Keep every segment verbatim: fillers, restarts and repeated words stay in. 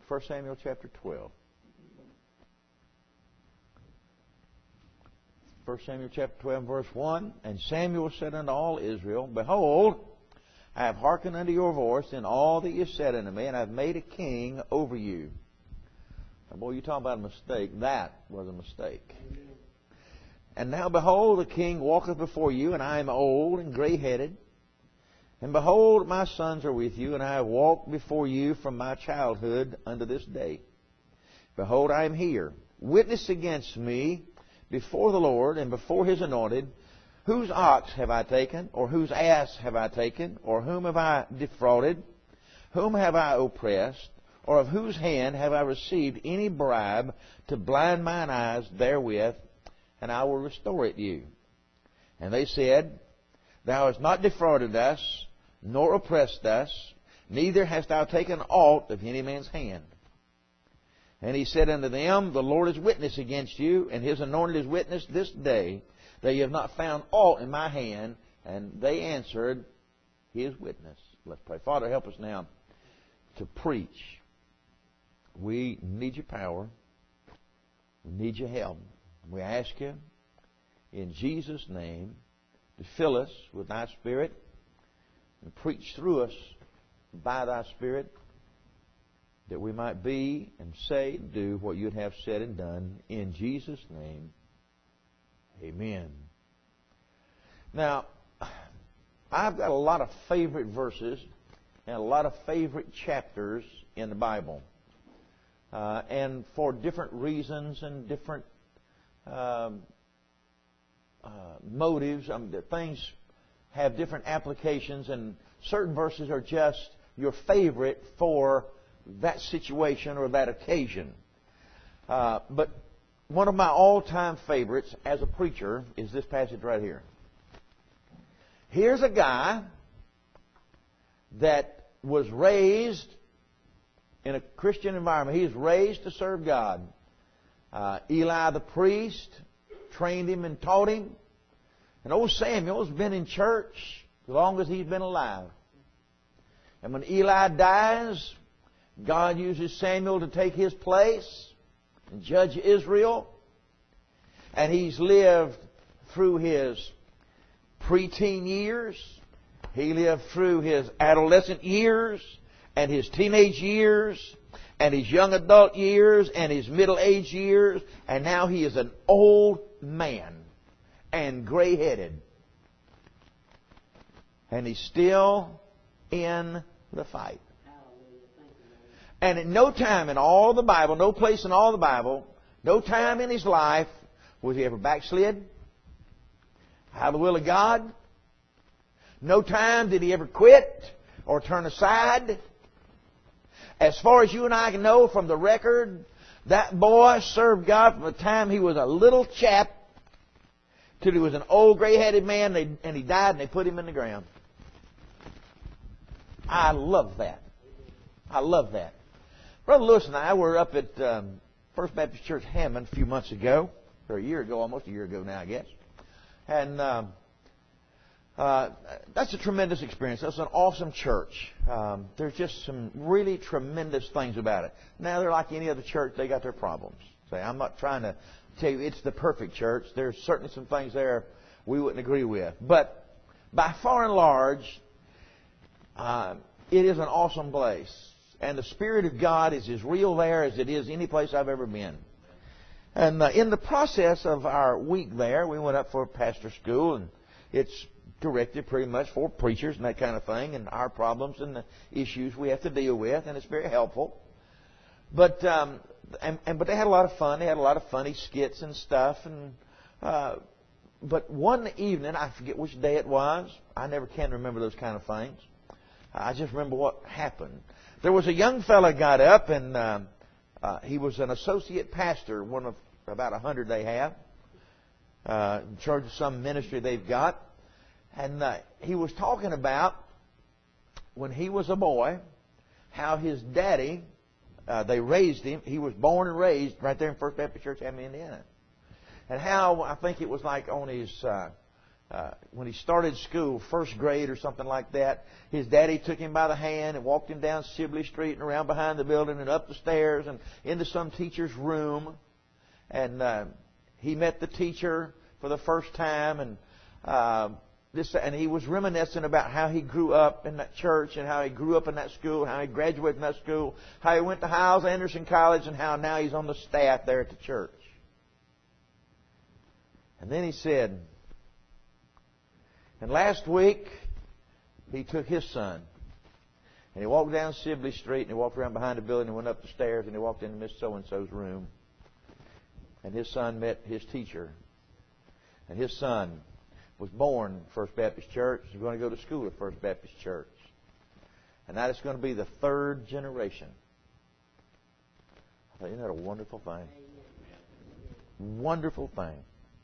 First Samuel chapter twelve. First Samuel chapter twelve, verse one. And Samuel said unto all Israel, Behold, I have hearkened unto your voice in all that you said unto me, and I have made a king over you. Now, boy, you talk about a mistake. That was a mistake. And now, behold, the king walketh before you, and I am old and gray-headed. And behold, my sons are with you, and I have walked before you from my childhood unto this day. Behold, I am here. Witness against me before the Lord and before His anointed. Whose ox have I taken, or whose ass have I taken, or whom have I defrauded? Whom have I oppressed, or of whose hand have I received any bribe to blind mine eyes therewith? And I will restore it you. And they said, Thou hast not defrauded us, nor oppressed us, neither hast thou taken aught of any man's hand. And he said unto them, The Lord is witness against you, and His anointed is witness this day, that ye have not found aught in my hand. And they answered, He is witness. Let's pray. Father, help us now to preach. We need your power. We need your help. We ask you in Jesus' name to fill us with thy Spirit and preach through us by thy Spirit, that we might be and say and do what you'd have said and done. In Jesus' name, amen. Now, I've got a lot of favorite verses and a lot of favorite chapters in the Bible. Uh, and for different reasons and different um, uh, motives, um, the things have different applications, and certain verses are just your favorite for that situation or that occasion. Uh, but one of my all-time favorites as a preacher is this passage right here. Here's a guy that was raised in a Christian environment. He was raised to serve God. Uh, Eli the priest trained him and taught him. And old Samuel's been in church as long as he's been alive. And when Eli dies, God uses Samuel to take his place and judge Israel. And he's lived through his preteen years. He lived through his adolescent years and his teenage years and his young adult years and his middle-aged years. And now he is an old man and gray-headed. And he's still in the fight. And at no time in all the Bible, no place in all the Bible, no time in his life was he ever backslid out of the will of God. No time did he ever quit or turn aside. As far as you and I can know from the record, that boy served God from the time he was a little chap till he was an old gray-headed man, and he died and they put him in the ground. I love that. I love that. Brother Lewis and I were up at um, First Baptist Church Hammond a few months ago, or a year ago, almost a year ago now, I guess. And um, uh, that's a tremendous experience. That's an awesome church. Um, there's just some really tremendous things about it. Now, they're like any other church. They got their problems. Say, I'm not trying to tell you it's the perfect church. There's certainly some things there we wouldn't agree with. But by far and large, uh, it is an awesome place. And the Spirit of God is as real there as it is any place I've ever been. And uh, in the process of our week there, we went up for pastor school, and it's directed pretty much for preachers and that kind of thing, and our problems and the issues we have to deal with, and it's very helpful. But um, and, and but they had a lot of fun. They had a lot of funny skits and stuff. And uh, but one evening, I forget which day it was. I never can remember those kind of things. I just remember what happened. There was a young fella got up, and uh, uh, he was an associate pastor, one of about a hundred they have, uh, in charge of some ministry they've got. And uh, he was talking about when he was a boy, how his daddy, uh, they raised him. He was born and raised right there in First Baptist Church, Hammond, Indiana. And how, I think it was like on his uh, uh, when he started school, first grade or something like that, his daddy took him by the hand and walked him down Sibley Street and around behind the building and up the stairs and into some teacher's room. And uh, he met the teacher for the first time, and uh, this, and he was reminiscing about how he grew up in that church and how he grew up in that school, how he graduated from that school, how he went to Hyles Anderson College, and how now he's on the staff there at the church. And then he said, and last week he took his son and he walked down Sibley Street and he walked around behind the building and went up the stairs and he walked into Miss So-and-so's room. And his son met his teacher. And his son was born at First Baptist Church. He's going to go to school at First Baptist Church. And that is going to be the third generation. I thought, isn't that a wonderful thing? Wonderful thing.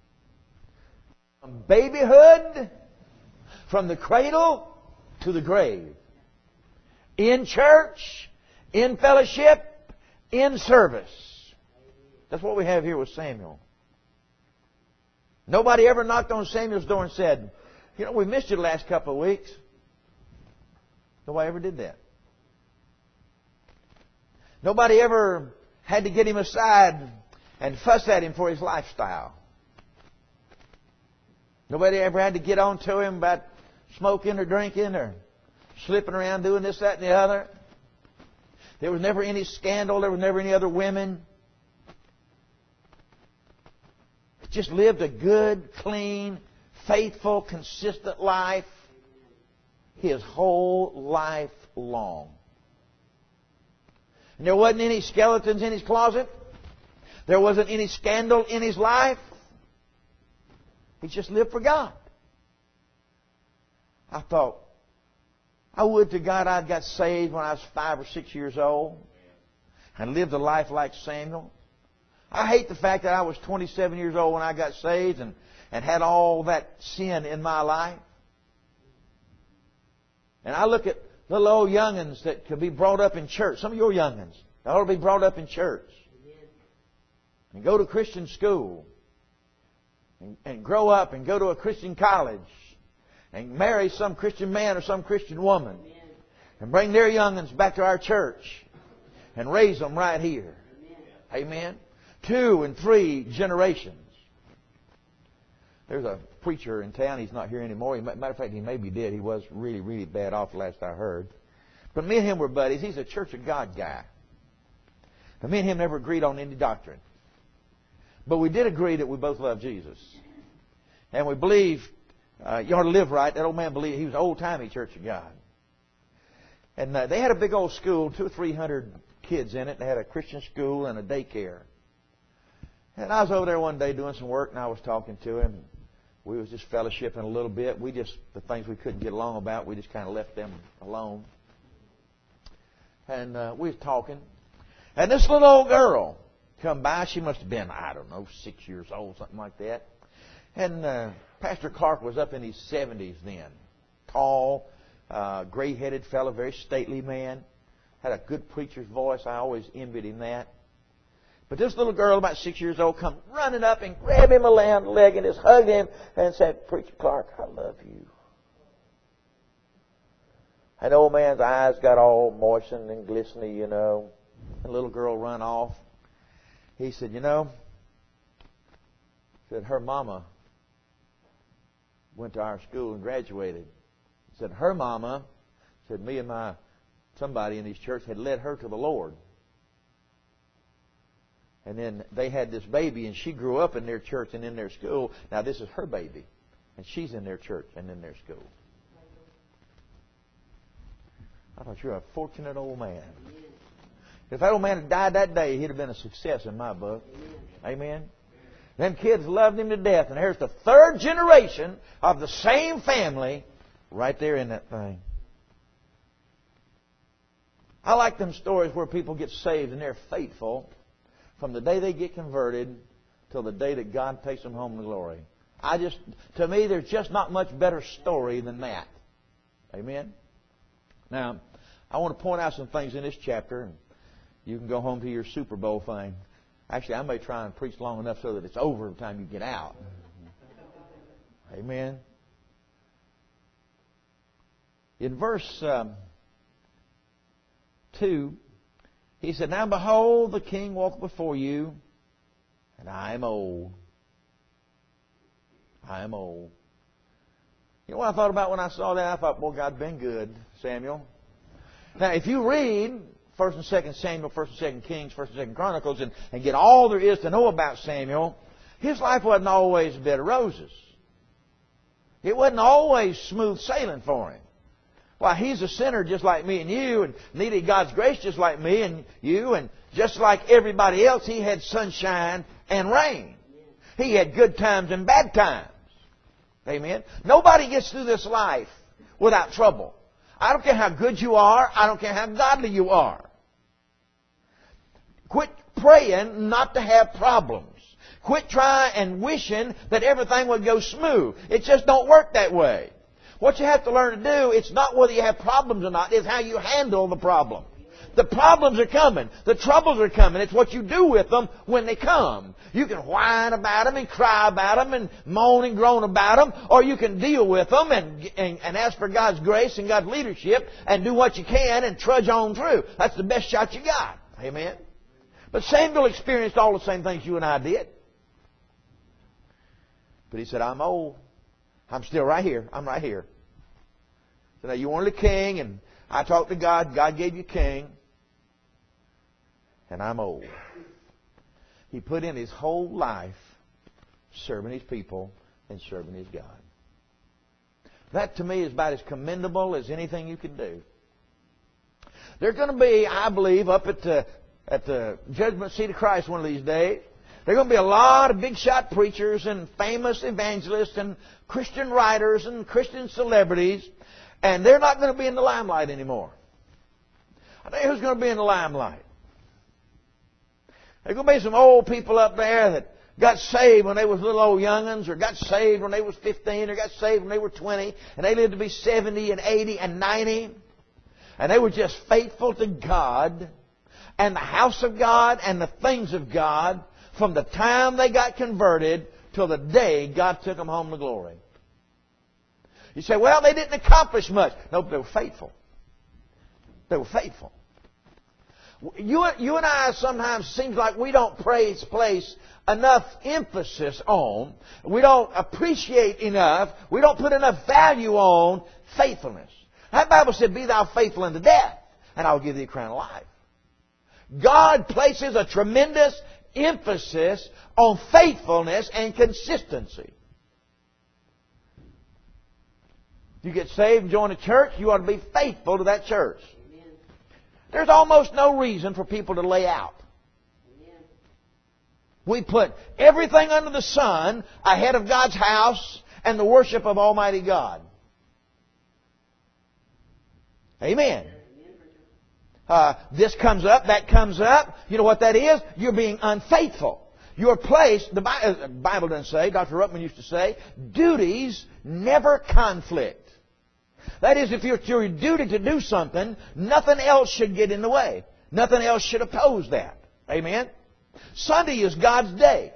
From babyhood, from the cradle to the grave. In church, in fellowship, in service. That's what we have here with Samuel. Nobody ever knocked on Samuel's door and said, you know, we missed you the last couple of weeks. Nobody ever did that. Nobody ever had to get him aside and fuss at him for his lifestyle. Nobody ever had to get on to him about smoking or drinking or slipping around doing this, that, and the other. There was never any scandal. There was never any other women. He just lived a good, clean, faithful, consistent life his whole life long. And there wasn't any skeletons in his closet. There wasn't any scandal in his life. He just lived for God. I thought, I would to God I'd got saved when I was five or six years old and lived a life like Samuel. I hate the fact that I was twenty-seven years old when I got saved and, and had all that sin in my life. And I look at little old young'uns that could be brought up in church. Some of your young'uns that ought to be brought up in church. And go to Christian school. And, and grow up and go to a Christian college. And marry some Christian man or some Christian woman. And bring their young'uns back to our church. And raise them right here. Amen. Two and three generations. There's a preacher in town. He's not here anymore. He, matter of fact, he maybe did. He was really, really bad off last I heard. But me and him were buddies. He's a Church of God guy. But me and him never agreed on any doctrine. But we did agree that we both love Jesus. And we believe uh, you ought to live right. That old man believed he was old-timey Church of God. And uh, they had a big old school, two or three hundred kids in it. They had a Christian school and a daycare. And I was over there one day doing some work, and I was talking to him. We was just fellowshipping a little bit. We just, the things we couldn't get along about, we just kind of left them alone. And uh, we was talking. And this little old girl come by. She must have been, I don't know, six years old, something like that. And uh, Pastor Clark was up in his seventies then. Tall, uh, gray-headed fellow, very stately man. Had a good preacher's voice. I always envied him that. But this little girl, about six years old, come running up and grabbed him around the leg and just hugged him and said, Preacher Clark, I love you. And the old man's eyes got all moistened and glistening, you know. And the little girl run off. He said, you know, said her mama went to our school and graduated. He said her mama, said me and my somebody in his church had led her to the Lord. And then they had this baby, and she grew up in their church and in their school. Now this is her baby, and she's in their church and in their school. I thought, you're a fortunate old man. If that old man had died that day, he'd have been a success in my book. Amen. Them kids loved him to death. And here's the third generation of the same family right there in that thing. I like them stories where people get saved and they're faithful from the day they get converted till the day that God takes them home in glory. I just, to me, there's just not much better story than that. Amen. Now, I want to point out some things in this chapter, and you can go home to your Super Bowl thing. Actually, I may try and preach long enough so that it's over by the time you get out. Amen. In verse um, two, he said, Now behold, the king walketh before you, and I am old. I am old. You know what I thought about when I saw that? I thought, boy, God's been good, Samuel. Now, if you read First and Second Samuel, First and Second Kings, First and Second Chronicles, and, and get all there is to know about Samuel, his life wasn't always a bed of roses. It wasn't always smooth sailing for him. Why, he's a sinner just like me and you, and needed God's grace just like me and you, and just like everybody else, he had sunshine and rain. He had good times and bad times. Amen? Nobody gets through this life without trouble. I don't care how good you are. I don't care how godly you are. Quit praying not to have problems. Quit trying and wishing that everything would go smooth. It just don't work that way. What you have to learn to do, it's not whether you have problems or not, it's how you handle the problem. The problems are coming. The troubles are coming. It's what you do with them when they come. You can whine about them and cry about them and moan and groan about them, or you can deal with them and, and, and ask for God's grace and God's leadership and do what you can and trudge on through. That's the best shot you got. Amen? But Samuel experienced all the same things you and I did. But he said, I'm old. I'm still right here. I'm right here. So now you wanted a king, and I talked to God. God gave you a king. And I'm old. He put in his whole life serving his people and serving his God. That to me is about as commendable as anything you can do. There's going to be, I believe, up at the, at the judgment seat of Christ one of these days, there are going to be a lot of big shot preachers and famous evangelists and Christian writers and Christian celebrities, and they're not going to be in the limelight anymore. I tell you who's going to be in the limelight. There's going to be some old people up there that got saved when they was little old young'uns, or got saved when they was fifteen, or got saved when they were twenty, and they lived to be seventy and eighty and ninety. And they were just faithful to God and the house of God and the things of God from the time they got converted till the day God took them home to glory. You say, well, they didn't accomplish much. No, they were faithful. They were faithful. You, you and I sometimes seems like we don't praise, place enough emphasis on, we don't appreciate enough, we don't put enough value on faithfulness. That Bible said, be thou faithful unto death, and I'll give thee a crown of life. God places a tremendous emphasis on faithfulness and consistency. You get saved and join a church, you ought to be faithful to that church. There's almost no reason for people to lay out. We put everything under the sun ahead of God's house and the worship of Almighty God. Amen. Uh, this comes up, that comes up. You know what that is? You're being unfaithful. Your place, the Bible doesn't say, Doctor Ruppman used to say, duties never conflict. That is, if it's your duty to do something, nothing else should get in the way. Nothing else should oppose that. Amen? Sunday is God's day.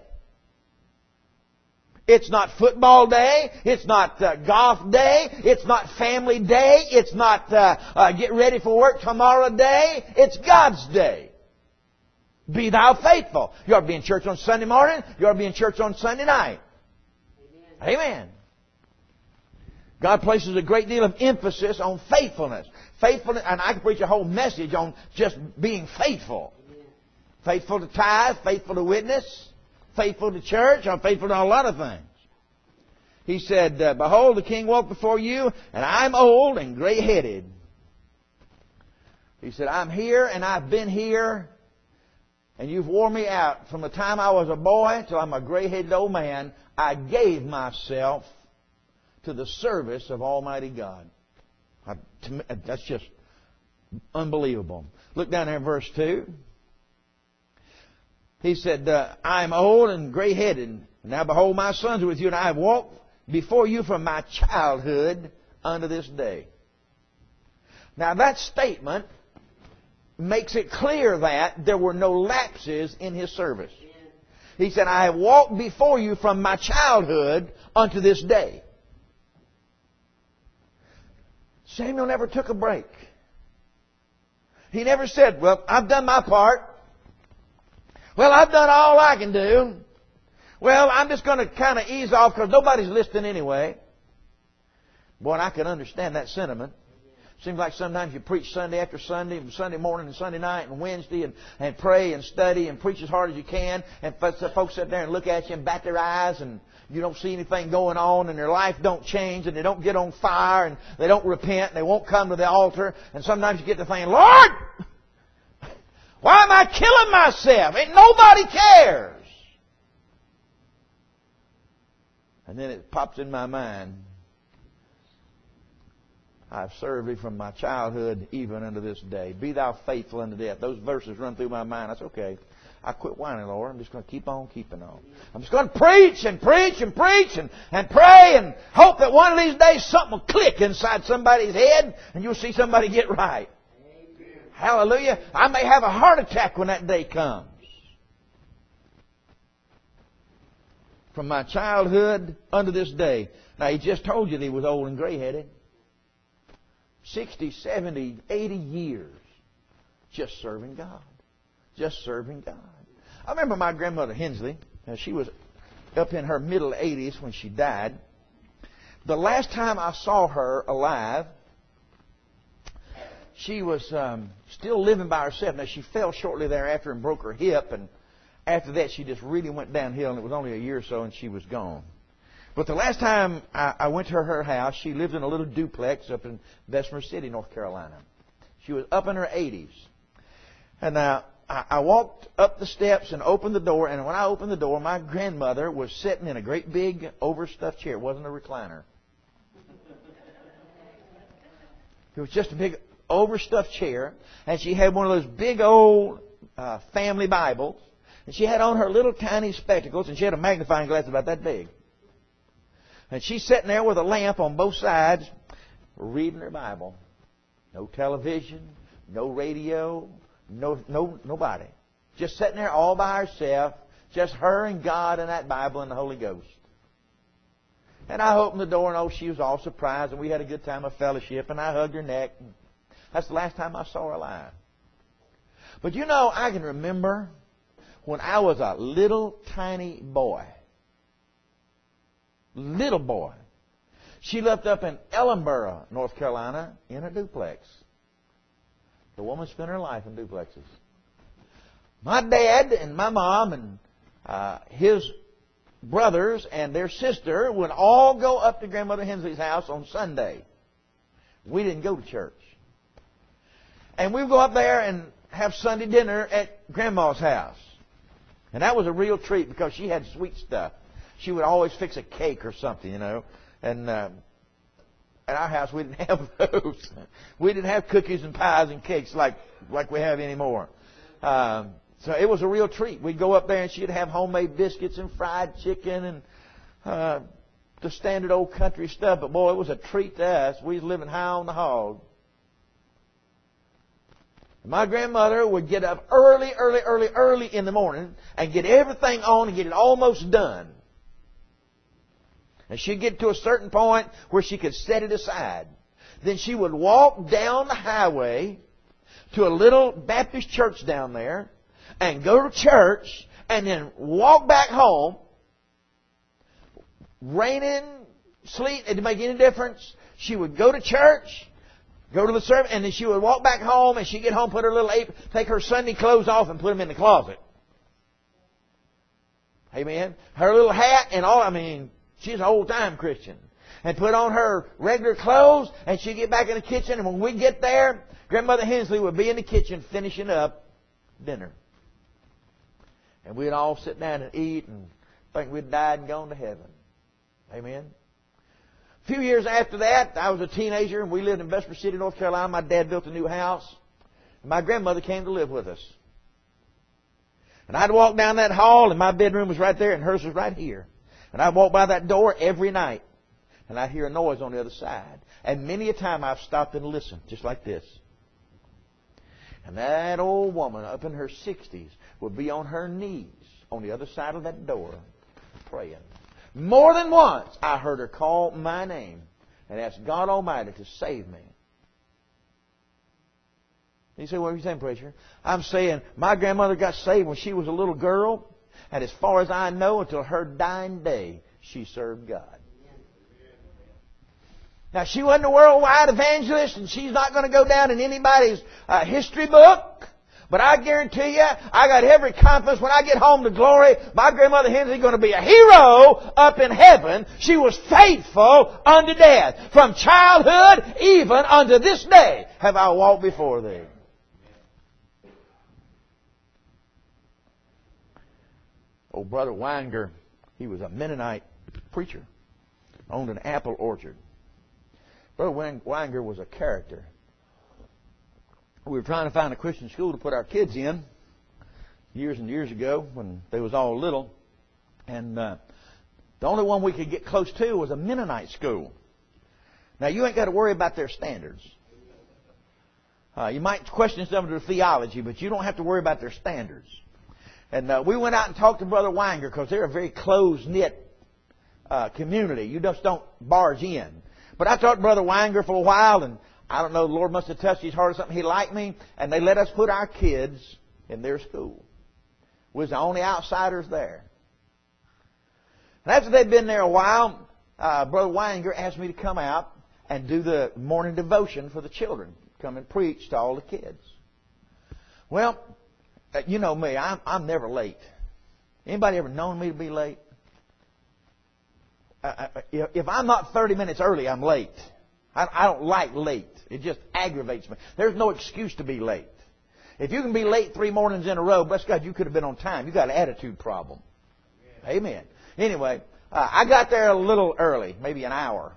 It's not football day. It's not uh, golf day. It's not family day. It's not uh, uh, get ready for work tomorrow day. It's God's day. Be thou faithful. You ought to be in church on Sunday morning. You ought to be in church on Sunday night. Amen. Amen. God places a great deal of emphasis on faithfulness. Faithfulness, and I can preach a whole message on just being faithful. Amen. Faithful to tithe, faithful to witness, faithful to church, I'm faithful to a lot of things. He said, uh, behold, the king walked before you, and I'm old and gray-headed. He said, I'm here and I've been here, and you've worn me out. From the time I was a boy till I'm a gray-headed old man, I gave myself to the service of Almighty God. I, to me, that's just unbelievable. Look down there in verse two. He said, uh, I am old and gray-headed. Now behold, my sons are with you, and I have walked before you from my childhood unto this day. Now that statement makes it clear that there were no lapses in his service. He said, I have walked before you from my childhood unto this day. Samuel never took a break. He never said, well, I've done my part. Well, I've done all I can do. Well, I'm just going to kind of ease off because nobody's listening anyway. Boy, and I can understand that sentiment. Seems like sometimes you preach Sunday after Sunday, Sunday morning and Sunday night and Wednesday and, and pray and study and preach as hard as you can. And folks sit there and look at you and bat their eyes and you don't see anything going on and their life don't change and they don't get on fire and they don't repent and they won't come to the altar. And sometimes you get to thinking, Lord, why am I killing myself? Ain't nobody cares. And then it pops in my mind, I've served thee from my childhood even unto this day. Be thou faithful unto death. Those verses run through my mind. That's okay. I quit whining, Lord. I'm just going to keep on keeping on. I'm just going to preach and preach and preach and, and pray and hope that one of these days something will click inside somebody's head and you'll see somebody get right. Amen. Hallelujah. I may have a heart attack when that day comes. From my childhood unto this day. Now, he just told you that he was old and gray-headed. sixty, seventy, eighty years just serving God. Just serving God. I remember my grandmother Hensley. Now she was up in her middle eighties when she died. The last time I saw her alive, she was um, still living by herself. Now, she fell shortly thereafter and broke her hip. And after that, she just really went downhill. And it was only a year or so and she was gone. But the last time I, I went to her house, she lived in a little duplex up in Bessemer City, North Carolina. She was up in her eighties. And uh, I, I walked up the steps and opened the door. And when I opened the door, my grandmother was sitting in a great big overstuffed chair. It wasn't a recliner. It was just a big overstuffed chair. And she had one of those big old uh, family Bibles. And she had on her little tiny spectacles. And she had a magnifying glass about that big. And she's sitting there with a lamp on both sides, reading her Bible. No television, no radio, no no nobody. Just sitting there all by herself, just her and God and that Bible and the Holy Ghost. And I opened the door and oh, she was all surprised and we had a good time of fellowship and I hugged her neck. That's the last time I saw her alive. But you know, I can remember when I was a little tiny boy. Little boy. She lived up in Ellenboro, North Carolina, in a duplex. The woman spent her life in duplexes. My dad and my mom and uh, his brothers and their sister would all go up to Grandmother Hensley's house on Sunday. We didn't go to church. And we would go up there and have Sunday dinner at Grandma's house. And that was a real treat because she had sweet stuff. She would always fix a cake or something, you know. And uh, at our house, we didn't have those. We didn't have cookies and pies and cakes like, like we have anymore. Um, so it was a real treat. We'd go up there and she'd have homemade biscuits and fried chicken and uh, the standard old country stuff. But boy, it was a treat to us. We was living high on the hog. My grandmother would get up early, early, early, early in the morning and get everything on and get it almost done. And she'd get to a certain point where she could set it aside. Then she would walk down the highway to a little Baptist church down there and go to church and then walk back home. Raining, sleet, it didn't make any difference. She would go to church, go to the service, and then she would walk back home and she'd get home, put her little apron, take her Sunday clothes off and put them in the closet. Amen. Her little hat and all, I mean... She's an old-time Christian. And put on her regular clothes, and she'd get back in the kitchen, and when we get there, Grandmother Hensley would be in the kitchen finishing up dinner. And we'd all sit down and eat and think we'd died and gone to heaven. Amen. A few years after that, I was a teenager, and we lived in Bessemer City, North Carolina. My dad built a new house. And my grandmother came to live with us. And I'd walk down that hall, and my bedroom was right there, and hers was right here. And I'd walk by that door every night. And I'd hear a noise on the other side. And many a time I've stopped and listened, just like this. And that old woman up in her sixties would be on her knees on the other side of that door praying. More than once I heard her call my name and ask God Almighty to save me You say, what are you saying, preacher? I'm saying my grandmother got saved when she was a little girl, and as far as I know, until her dying day, she served God. Now, she wasn't a worldwide evangelist, and she's not going to go down in anybody's uh, history book. But I guarantee you, I got every confidence when I get home to glory, my grandmother Hensley is going to be a hero up in heaven. She was faithful unto death. From childhood even unto this day have I walked before thee. Old Brother Weinger, he was a Mennonite preacher, owned an apple orchard. Brother Weinger was a character. We were trying to find a Christian school to put our kids in years and years ago when they was all little. And uh, the only one we could get close to was a Mennonite school. Now, you ain't got to worry about their standards. Uh, you might question some of their theology, but you don't have to worry about their standards. And uh, we went out and talked to Brother Weinger because they're a very close-knit uh, community. You just don't barge in. But I talked to Brother Weinger for a while, and I don't know, the Lord must have touched his heart or something. He liked me, and they let us put our kids in their school. We was the only outsiders there. And after they'd been there a while, uh, Brother Weinger asked me to come out and do the morning devotion for the children. Come and preach to all the kids. Well, uh, you know me, I'm, I'm never late. Anybody ever known me to be late? Uh, if I'm not thirty minutes early, I'm late. I, I don't like late. It just aggravates me. There's no excuse to be late. If you can be late three mornings in a row, bless God, you could have been on time. You got an attitude problem. Yeah. Amen. Anyway, uh, I got there a little early, maybe an hour.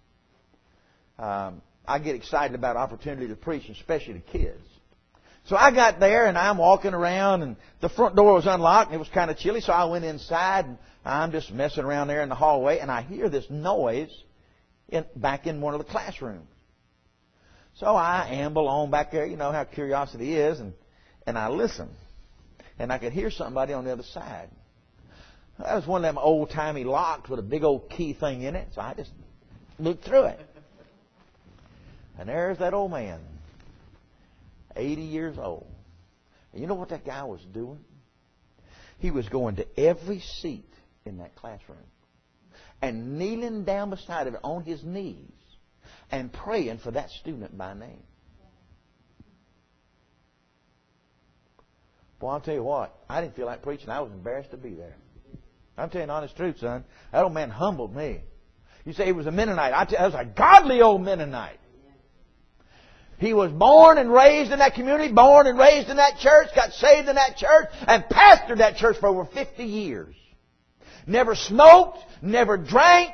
Um, I get excited about opportunity to preach, especially to kids. So I got there, and I'm walking around, and the front door was unlocked, and it was kind of chilly, so I went inside, and I'm just messing around there in the hallway, and I hear this noise in, back in one of the classrooms. So I amble on back there, you know how curiosity is, and, and I listen. And I could hear somebody on the other side. That was one of them old-timey locks with a big old key thing in it, so I just looked through it. And there's that old man, eighty years old. And you know what that guy was doing? He was going to every seat in that classroom and kneeling down beside of it on his knees and praying for that student by name. Boy, I'll tell you what, I didn't feel like preaching. I was embarrassed to be there. I'm telling you the honest truth, son. That old man humbled me. You say he was a Mennonite. I tell you, that was a godly old Mennonite. He was born and raised in that community, born and raised in that church, got saved in that church, and pastored that church for over fifty years. Never smoked, never drank,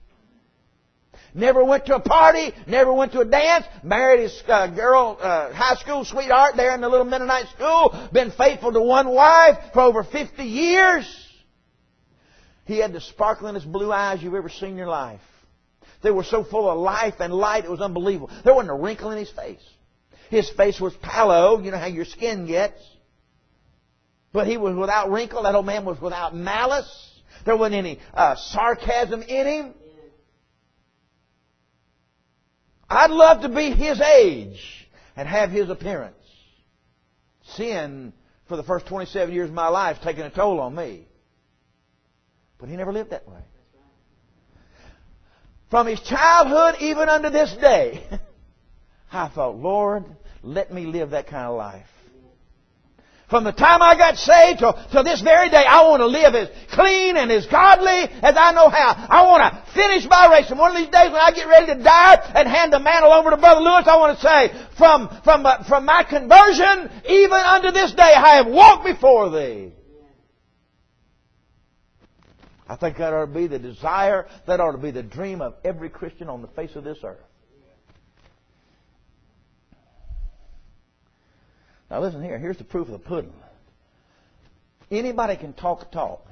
never went to a party, never went to a dance, married his uh, girl, uh, high school sweetheart there in the little Mennonite school, been faithful to one wife for over fifty years. He had the sparklinest blue eyes you've ever seen in your life. They were so full of life and light, it was unbelievable. There wasn't a wrinkle in his face. His face was sallow, you know how your skin gets. But he was without wrinkle. That old man was without malice. There wasn't any uh, sarcasm in him. I'd love to be his age and have his appearance. Sin, for the first twenty-seven years of my life, has taken a toll on me. But he never lived that way. From his childhood even unto this day, I thought, Lord, let me live that kind of life. From the time I got saved till, till this very day, I want to live as clean and as godly as I know how. I want to finish my race. And one of these days when I get ready to die and hand the mantle over to Brother Lewis, I want to say, from, from, uh, from my conversion, even unto this day, I have walked before Thee. I think that ought to be the desire, that ought to be the dream of every Christian on the face of this earth. Now listen here, here's the proof of the pudding. Anybody can talk a talk.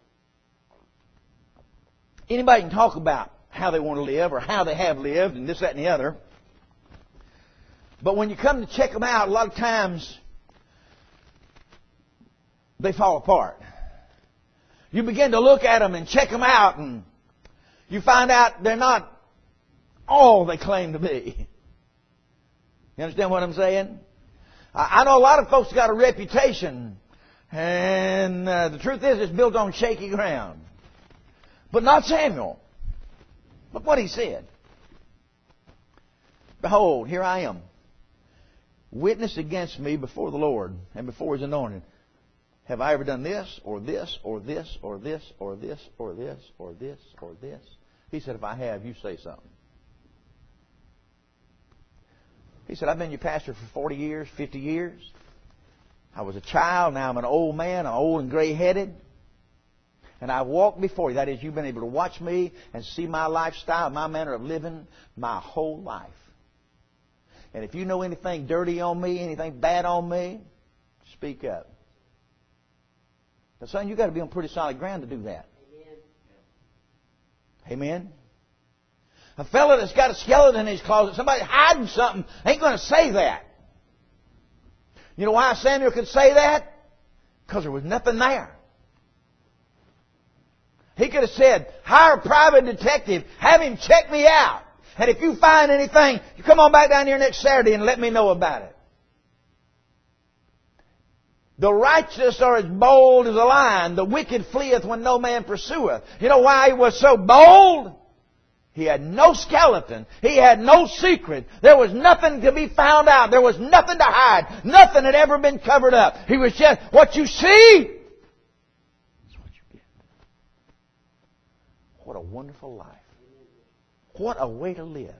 Anybody can talk about how they want to live or how they have lived and this, that, and the other. But when you come to check them out, a lot of times they fall apart. You begin to look at them and check them out, and you find out they're not all they claim to be. You understand what I'm saying? I know a lot of folks got a reputation, and uh, the truth is it's built on shaky ground. But not Samuel. Look what he said. Behold, here I am, witness against me before the Lord and before His anointed. Have I ever done this, or this, or this, or this, or this, or this, or this, or this? He said, if I have, you say something. He said, I've been your pastor for forty years, fifty years. I was a child, now I'm an old man, I'm old and gray-headed. And I've walked before you. That is, you've been able to watch me and see my lifestyle, my manner of living my whole life. And if you know anything dirty on me, anything bad on me, speak up. Now, son, you've got to be on pretty solid ground to do that. Amen. Amen. A fellow that's got a skeleton in his closet, somebody hiding something, ain't going to say that. You know why Samuel could say that? Because there was nothing there. He could have said, hire a private detective, have him check me out. And if you find anything, you come on back down here next Saturday and let me know about it. The righteous are as bold as a lion. The wicked fleeth when no man pursueth. You know why he was so bold? He had no skeleton. He had no secret. There was nothing to be found out. There was nothing to hide. Nothing had ever been covered up. He was just, what you see, that's what you get. What a wonderful life. What a way to live.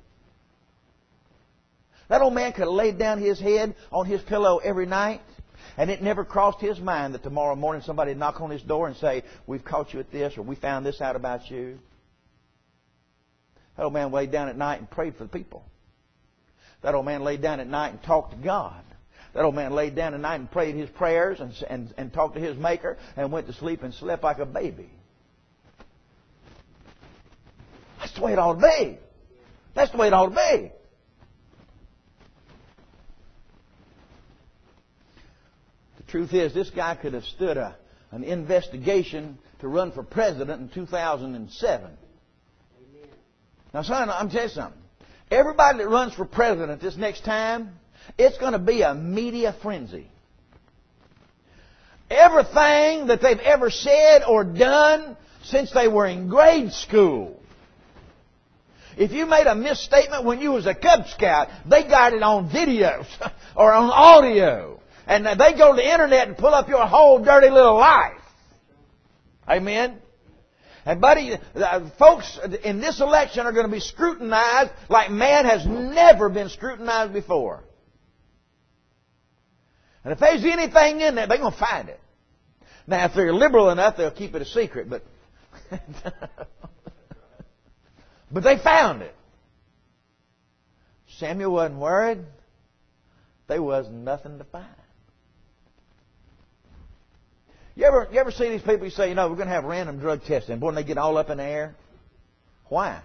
That old man could have laid down his head on his pillow every night, and it never crossed his mind that tomorrow morning somebody would knock on his door and say, we've caught you at this, or we found this out about you. That old man laid down at night and prayed for the people. That old man laid down at night and talked to God. That old man laid down at night and prayed his prayers and, and, and talked to his Maker and went to sleep and slept like a baby. That's the way it ought to be. That's the way it ought to be. The truth is, this guy could have stood a, an investigation to run for president in two thousand seven. Amen. Now, son, I'm telling you something. Everybody that runs for president this next time, it's going to be a media frenzy. Everything that they've ever said or done since they were in grade school. If you made a misstatement when you was a Cub Scout, they got it on videos or on audio. And they go to the internet and pull up your whole dirty little life. Amen? And buddy, folks in this election are going to be scrutinized like man has never been scrutinized before. And if there's anything in there, they're going to find it. Now, if they're liberal enough, they'll keep it a secret, but... But they found it. Samuel wasn't worried. There was nothing to find. You ever, you ever see these people who say, you know, we're going to have random drug testing. Boy, when they get all up in the air. Why?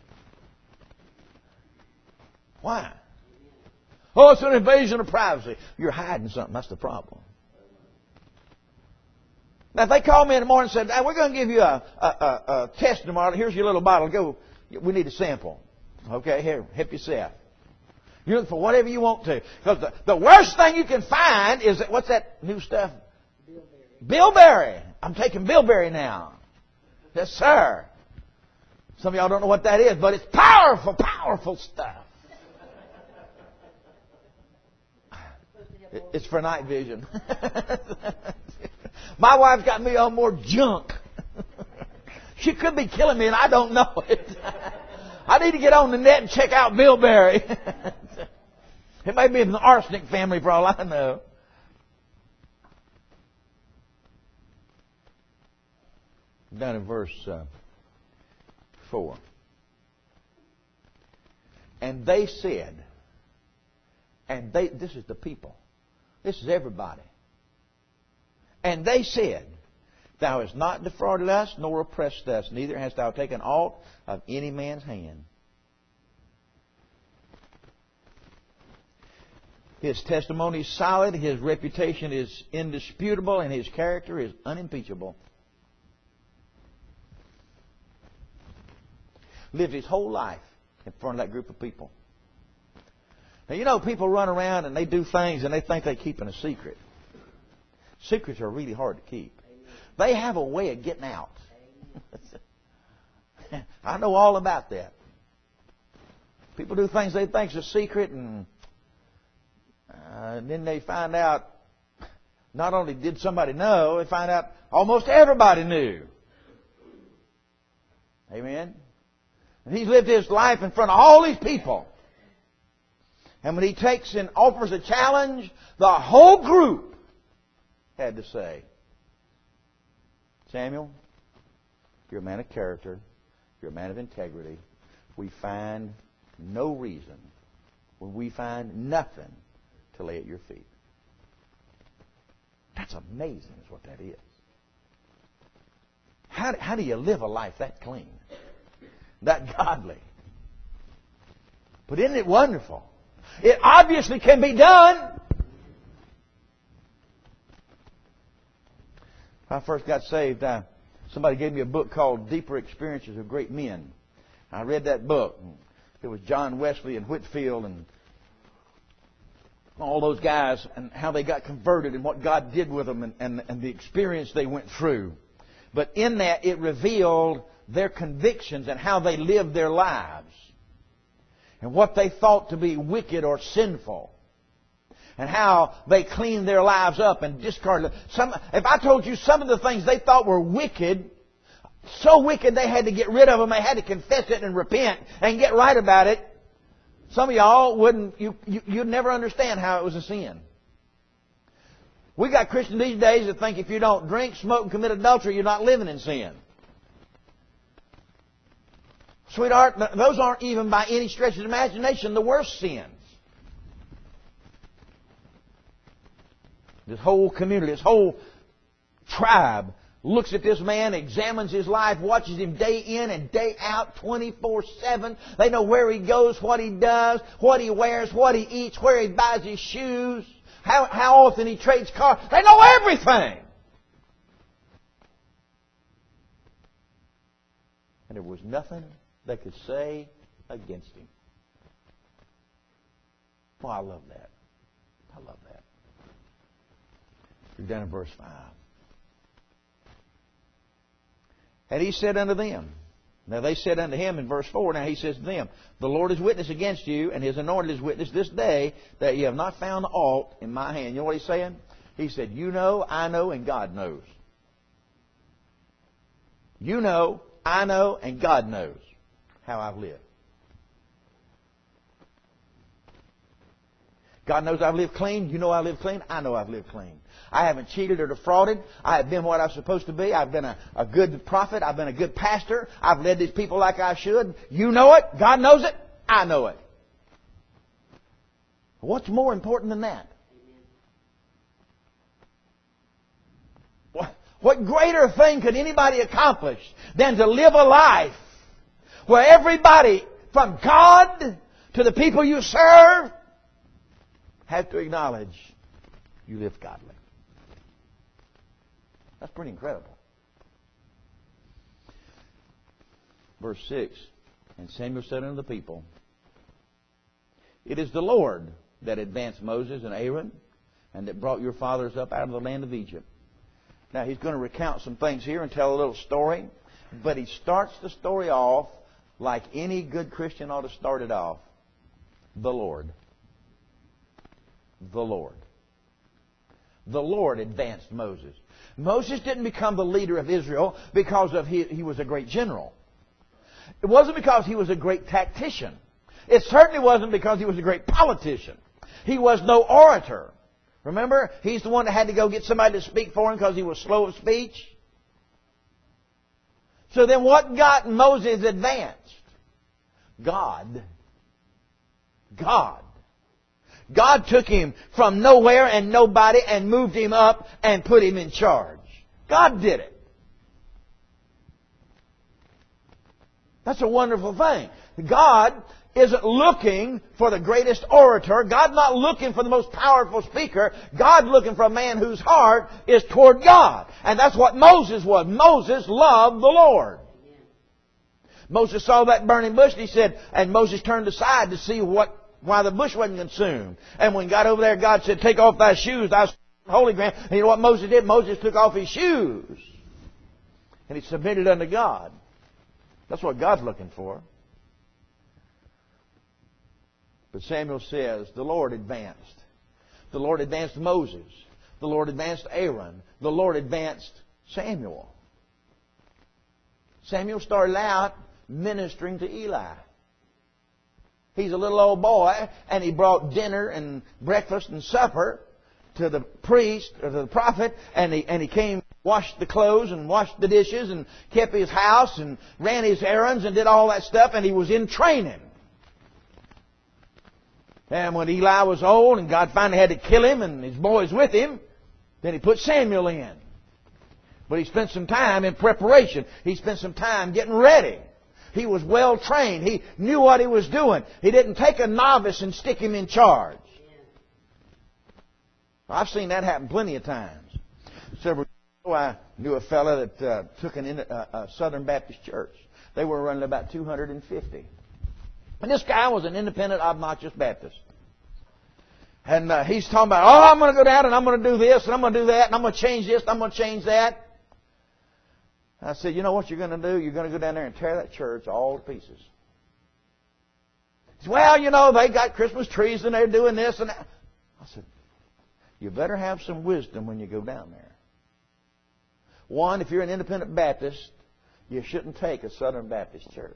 Why? Oh, it's an invasion of privacy. You're hiding something. That's the problem. Now, if they called me in the morning and said, hey, we're going to give you a, a, a, a test tomorrow. Here's your little bottle. Go. We need a sample. Okay, here, help yourself. You look for whatever you want to. Because the, the worst thing you can find is that, what's that new stuff? Bilberry. Bilberry. I'm taking Bilberry now. Yes, sir. Some of y'all don't know what that is, but it's powerful, powerful stuff. It's for night vision. My wife's got me on more junk. She could be killing me and I don't know it. I need to get on the net and check out Bilberry. It may be in the arsenic family for all I know. Down in verse uh, four. And they said, and they, this is the people. This is everybody. And they said, Thou hast not defrauded us, nor oppressed us, neither hast thou taken aught of any man's hand. His testimony is solid, his reputation is indisputable, and his character is unimpeachable. Lived his whole life in front of that group of people. Now, you know, people run around and they do things and they think they're keeping a secret. Secrets are really hard to keep. They have a way of getting out. I know all about that. People do things they think is a secret, and, uh, and then they find out, not only did somebody know, they find out almost everybody knew. Amen? And he's lived his life in front of all these people. And when he takes and offers a challenge, the whole group had to say, Samuel, you're a man of character. You're a man of integrity. We find no reason, when we find nothing, to lay at your feet. That's amazing is what that is. How, how do you live a life that clean? That godly? But isn't it wonderful? It obviously can be done. When I first got saved, I, somebody gave me a book called Deeper Experiences of Great Men. I read that book. It was John Wesley and Whitefield and all those guys and how they got converted and what God did with them and, and, and the experience they went through. But in that, it revealed their convictions and how they lived their lives and what they thought to be wicked or sinful and how they cleaned their lives up and discarded some. If I told you some of the things they thought were wicked, so wicked they had to get rid of them, they had to confess it and repent and get right about it, some of y'all wouldn't, you, you, you'd never understand how it was a sin. We got Christians these days that think if you don't drink, smoke, and commit adultery, you're not living in sin. Sweetheart, those aren't even by any stretch of the imagination the worst sins. This whole community, this whole tribe looks at this man, examines his life, watches him day in and day out, twenty-four seven. They know where he goes, what he does, what he wears, what he eats, where he buys his shoes, how, how often he trades cars. They know everything. And there was nothing they could say against him. Well, I love that. I love that. You're down in verse five. And he said unto them, now they said unto him in verse four, now he says to them, the Lord is witness against you, and his anointed is witness this day, that ye have not found aught in my hand. You know what he's saying? He said, you know, I know, and God knows. You know, I know, and God knows how I've lived. God knows I've lived clean. You know I live clean. I know I've lived clean. I haven't cheated or defrauded. I have been what I'm supposed to be. I've been a, a good prophet. I've been a good pastor. I've led these people like I should. You know it. God knows it. I know it. What's more important than that? What, what greater thing could anybody accomplish than to live a life where everybody, from God to the people you serve, have to acknowledge you live godly. That's pretty incredible. Verse six, and Samuel said unto the people, it is the Lord that advanced Moses and Aaron, and that brought your fathers up out of the land of Egypt. Now he's going to recount some things here and tell a little story, but he starts the story off like any good Christian ought to start it off. The Lord. The Lord. The Lord advanced Moses. Moses didn't become the leader of Israel because of he, he was a great general. It wasn't because he was a great tactician. It certainly wasn't because he was a great politician. He was no orator. Remember, he's the one that had to go get somebody to speak for him because he was slow of speech. So then what got Moses advanced? God. God. God took him from nowhere and nobody and moved him up and put him in charge. God did it. That's a wonderful thing. God isn't looking for the greatest orator. God's not looking for the most powerful speaker. God's looking for a man whose heart is toward God. And that's what Moses was. Moses loved the Lord. Moses saw that burning bush and he said, and Moses turned aside to see what why the bush wasn't consumed. And when he got over there, God said, take off thy shoes, thy holy ground. And you know what Moses did? Moses took off his shoes. And he submitted unto God. That's what God's looking for. But Samuel says, the Lord advanced. The Lord advanced Moses. The Lord advanced Aaron. The Lord advanced Samuel. Samuel started out ministering to Eli. He's a little old boy, and he brought dinner and breakfast and supper to the priest, or to the prophet, and he, and he came, washed the clothes and washed the dishes and kept his house and ran his errands and did all that stuff, and he was in training. And when Eli was old and God finally had to kill him and his boys with him, then he put Samuel in. But he spent some time in preparation. He spent some time getting ready. He was well trained. He knew what he was doing. He didn't take a novice and stick him in charge. I've seen that happen plenty of times. Several years ago, I knew a fellow that uh, took an, uh, a Southern Baptist church. They were running about two hundred fifty. And this guy was an independent, obnoxious Baptist. And uh, he's talking about, oh, I'm going to go down and I'm going to do this and I'm going to do that and I'm going to change this and I'm going to change that. I said, you know what you're going to do? You're going to go down there and tear that church all to pieces. He said, well, you know, they got Christmas trees and they're doing this and that. I said, you better have some wisdom when you go down there. One, if you're an independent Baptist, you shouldn't take a Southern Baptist church.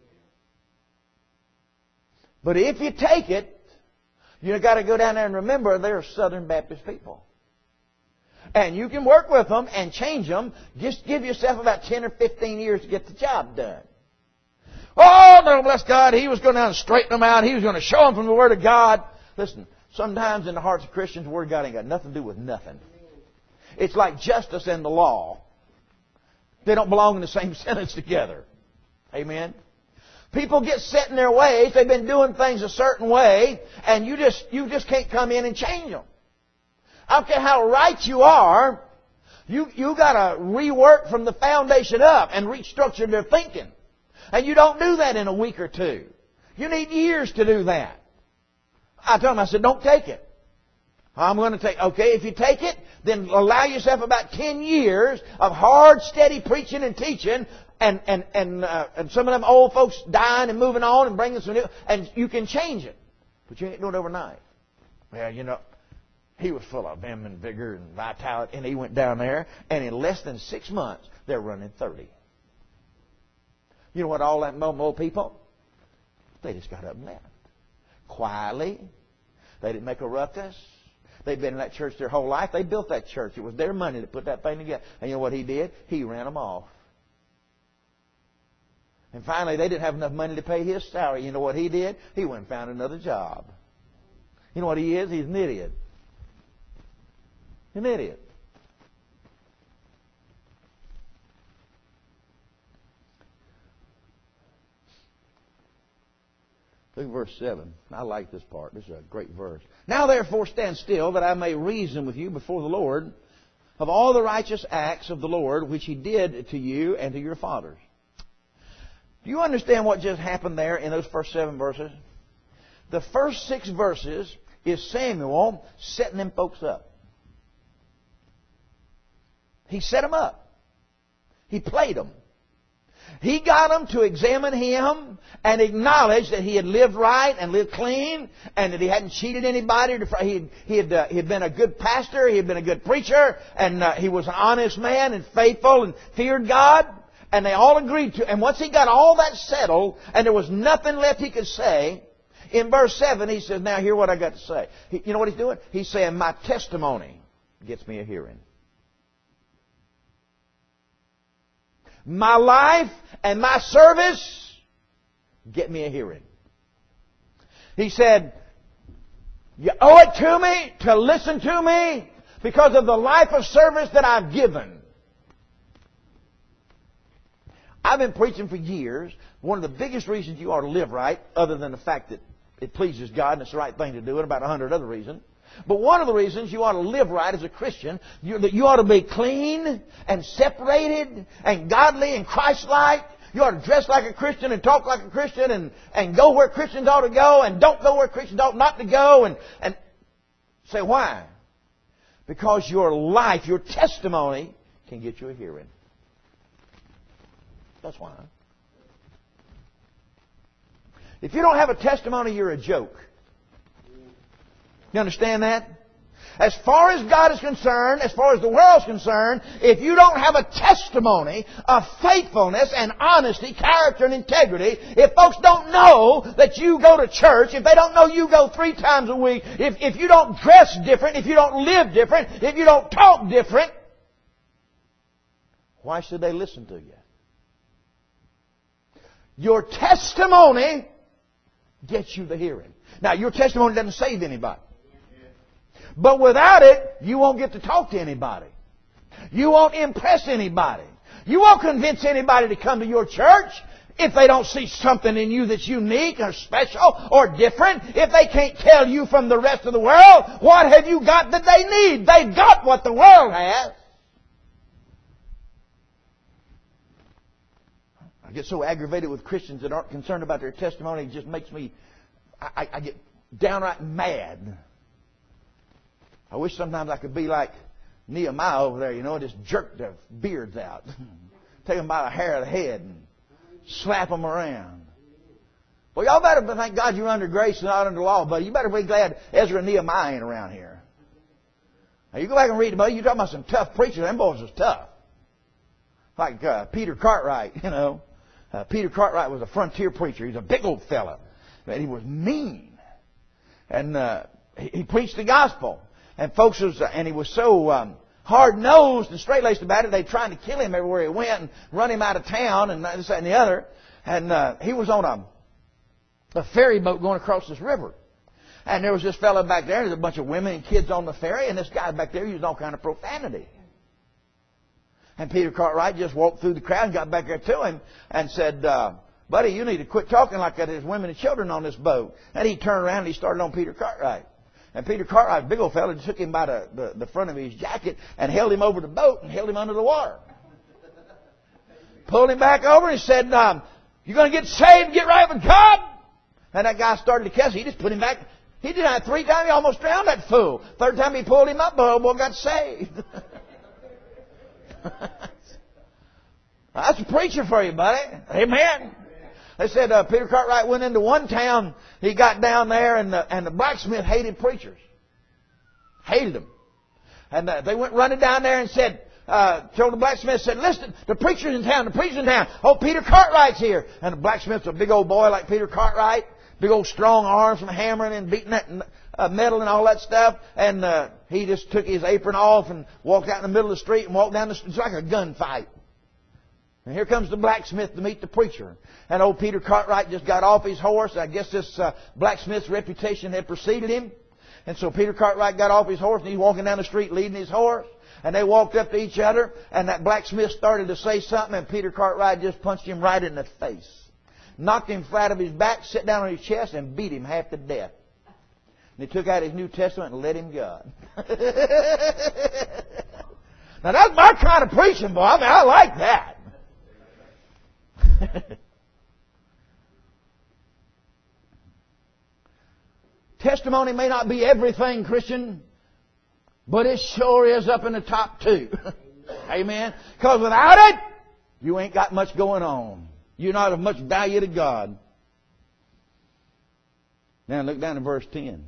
But if you take it, you've got to go down there and remember they're Southern Baptist people. And you can work with them and change them. Just give yourself about ten or fifteen years to get the job done. Oh, no, bless God. He was going down and straighten them out. He was going to show them from the Word of God. Listen, sometimes in the hearts of Christians, the Word of God ain't got nothing to do with nothing. It's like justice and the law. They don't belong in the same sentence together. Amen? People get set in their ways. They've been doing things a certain way, and you just you just can't come in and change them. I don't care how right you are, you you got to rework from the foundation up and restructure their thinking. And you don't do that in a week or two. You need years to do that. I told him, I said, don't take it. I'm going to take, okay, if you take it, then allow yourself about ten years of hard, steady preaching and teaching, and and and, uh, and some of them old folks dying and moving on and bringing some new, and you can change it. But you ain't doing it overnight. Well, you know, he was full of vim and vigor and vitality, and he went down there, and in less than six months, they're running thirty. You know what all that old people? They just got up and left. Quietly. They didn't make a ruckus. They'd been in that church their whole life. They built that church. It was their money to put that thing together. And you know what he did? He ran them off. And finally, they didn't have enough money to pay his salary. You know what he did? He went and found another job. You know what he is? He's an idiot. An idiot. Look at verse seven. I like this part. This is a great verse. Now therefore stand still, that I may reason with you before the Lord of all the righteous acts of the Lord, which He did to you and to your fathers. Do you understand what just happened there in those first seven verses? The first six verses is Samuel setting them folks up. He set them up. He played them. He got them to examine him and acknowledge that he had lived right and lived clean and that he hadn't cheated anybody. He had, he had, uh, he had been a good pastor. He had been a good preacher. And uh, he was an honest man and faithful and feared God. And they all agreed to. And once he got all that settled and there was nothing left he could say, in verse seven he says, now hear what I got to say. He, you know what he's doing? He's saying, my testimony gets me a hearing. My life and my service get me a hearing. He said, you owe it to me to listen to me because of the life of service that I've given. I've been preaching for years. One of the biggest reasons you ought to live right, other than the fact that it pleases God and it's the right thing to do, and about a hundred other reasons. But one of the reasons you ought to live right as a Christian, you, that you ought to be clean and separated and godly and Christ-like, You ought to dress like a Christian and talk like a Christian and, and go where Christians ought to go and don't go where Christians ought not to go. And, and say, why? Because your life, your testimony can get you a hearing. That's why. If you don't have a testimony, you're a joke. You understand that? As far as God is concerned, as far as the world is concerned, if you don't have a testimony of faithfulness and honesty, character and integrity, if folks don't know that you go to church, if they don't know you go three times a week, if, if you don't dress different, if you don't live different, if you don't talk different, why should they listen to you? Your testimony gets you the hearing. Now, your testimony doesn't save anybody. But without it, you won't get to talk to anybody. You won't impress anybody. You won't convince anybody to come to your church if they don't see something in you that's unique or special or different. If they can't tell you from the rest of the world, what have you got that they need? They've got what the world has. I get so aggravated with Christians that aren't concerned about their testimony. It just makes me, I, I get downright mad. I wish sometimes I could be like Nehemiah over there, you know, just jerk their beards out. Take them by the hair of the head and slap them around. Well, y'all better thank God you're under grace and not under law, buddy. You better be glad Ezra and Nehemiah ain't around here. Now, you go back and read about it, you're talking about some tough preachers. Them boys was tough. Like uh, Peter Cartwright, you know. Uh, Peter Cartwright was a frontier preacher. He's a big old fella. But he was mean. And uh, he, he preached the gospel. And folks was, and he was so um, hard-nosed and straight-laced about it, they tried to kill him everywhere he went and run him out of town and this, that, and the other. And uh, he was on a, a ferry boat going across this river. And there was this fellow back there, there's a bunch of women and kids on the ferry, and this guy back there used all kind of profanity. And Peter Cartwright just walked through the crowd and got back there to him and said, uh, buddy, you need to quit talking like that. There's women and children on this boat. And he turned around and he started on Peter Cartwright. And Peter Cartwright, big old fella, took him by the, the, the front of his jacket and held him over the boat and held him under the water. Pulled him back over and said, um, you going to get saved and get right with God? And that guy started to cuss. He just put him back. He did that three times. He almost drowned that fool. Third time he pulled him up, boy, boy got saved. That's a preacher for you, buddy. Amen. They said uh, Peter Cartwright went into one town. He got down there, and the, and the blacksmith hated preachers. Hated them. And uh, they went running down there and said, uh, told the blacksmith, said, listen, the preacher's in town, the preacher's in town. Oh, Peter Cartwright's here. And the blacksmith's a big old boy like Peter Cartwright. Big old strong arms from hammering and beating that uh, metal and all that stuff. And uh, he just took his apron off and walked out in the middle of the street and walked down the street. It's like a gunfight. And here comes the blacksmith to meet the preacher. And old Peter Cartwright just got off his horse. I guess this uh, blacksmith's reputation had preceded him. And so Peter Cartwright got off his horse and he's walking down the street leading his horse. And they walked up to each other. And that blacksmith started to say something. And Peter Cartwright just punched him right in the face. Knocked him flat of his back, sat down on his chest, and beat him half to death. And he took out his New Testament and let him God. Now that's my kind of preaching, boy. I mean, I like that. Testimony may not be everything, Christian, but it sure is up in the top two. Amen. Because without it, you ain't got much going on. You're not of much value to God. Now look down to verse ten.